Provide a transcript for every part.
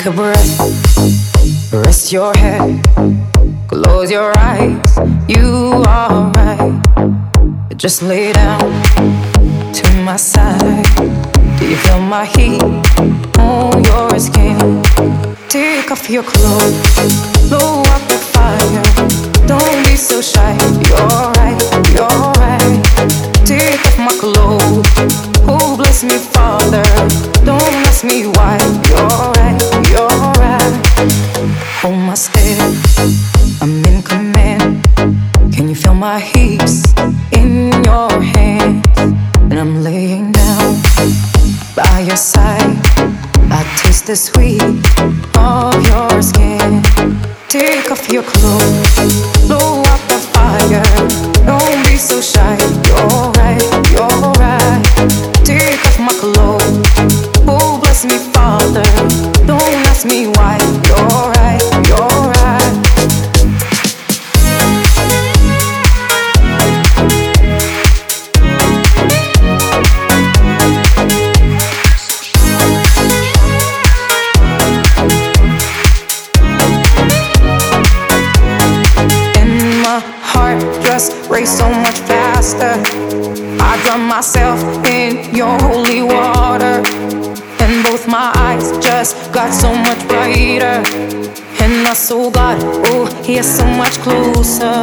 a breath, rest your head, close your eyes. You are right. Just lay down to my side. Do you feel my heat on your skin? Take off your clothes, blow up the fire. Don't be so shy. You're right, you're right. Take off my clothes. Oh, bless me, Father. Don't ask me why. You're right, you're right. Hold my step, I'm in command. Can you feel my hips in your hands? And I'm laying down by your side. I taste the sweet of your skin. Take off your clothes, blow up the fire. Don't be so shy. You're right, you're right. Take off my clothes. Oh, bless me, Father. Don't ask me why. You're right, you're right. Race so much faster. I drown myself in your holy water, and both my eyes just got so much brighter. And I saw God, oh, He is so much closer.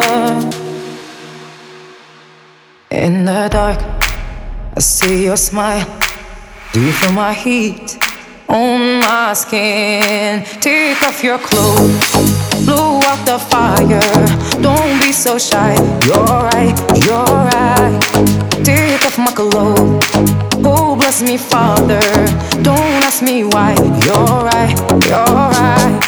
In the dark, I see your smile. Do you feel my heat on my skin? Take off your clothes, blow out the fire. Don't be so shy. You're right, you're right. Take off my clothes. Oh, bless me, Father. Don't ask me why. You're right, you're right.